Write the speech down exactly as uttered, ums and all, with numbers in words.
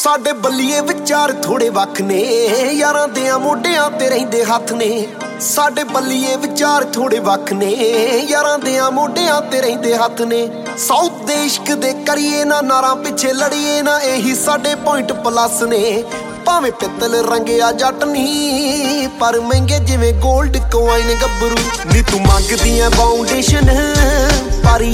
ਸਾਡੇ ਬੱਲੀਏ ਵਿਚਾਰ ਥੋੜੇ ਵੱਖ ਨੇ, ਯਾਰਾਂ ਦਿਆਂ ਮੋਢਿਆਂ ਤੇ ਰਹਿੰਦੇ ਹੱਥ ਨੇ। ਸਾਡੇ ਬੱਲੀਏ ਵਿਚਾਰ ਥੋੜੇ ਵੱਖ ਨੇ, ਯਾਰਾਂ ਦਿਆਂ ਮੋਢਿਆਂ ਤੇ ਰਹਿੰਦੇ ਹੱਥ ਨੇ। ਸਾਊਥ ਦੇ ਇਸ਼ਕ ਦੇ ਕਰੀਏ ਨਾ ਨਾਰਾਂ ਪਿੱਛੇ ਲੜੀਏ ਨਾ, ਇਹੀ ਸਾਡੇ ਪੁਆਇੰਟ ਪਲੱਸ ਨੇ। ਭਾਵੇਂ ਪਿੱਤਲ ਰੰਗਿਆ ਜੱਟ ਨੀ, ਪਰ ਮਹਿੰਗੇ ਜਿਵੇਂ ਗੋਲਡ ਕੋਇਨ ਗੱਭਰੂ। ਨੀ ਤੂੰ ਮੰਗਦੀ ਐ ਫਾਊਂਡੇਸ਼ਨ, ਪਰ